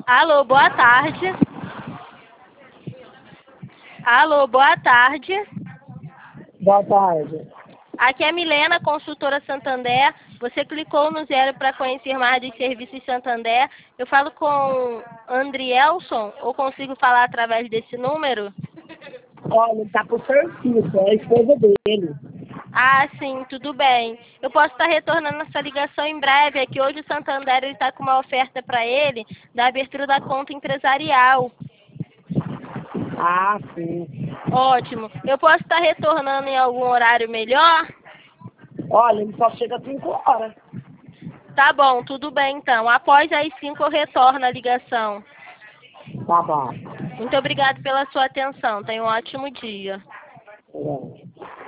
Alô, boa tarde. Alô, boa tarde. Boa tarde. Aqui é Milena, consultora Santander. Você clicou no 0 para conhecer mais dos serviços Santander. Eu falo com Andrielson ou consigo falar através desse número? Olha, ele tá por serviço, é a esposa dele. Ah, sim, tudo bem. Eu posso estar retornando essa ligação em breve. É que hoje o Santander está com uma oferta para ele da abertura da conta empresarial. Ah, sim. Ótimo. Eu posso estar retornando em algum horário melhor? Olha, ele só chega às 5 horas. Tá bom, tudo bem então. Após as 5 eu retorno a ligação. Tá bom. Muito obrigado pela sua atenção. Tenha um ótimo dia. É.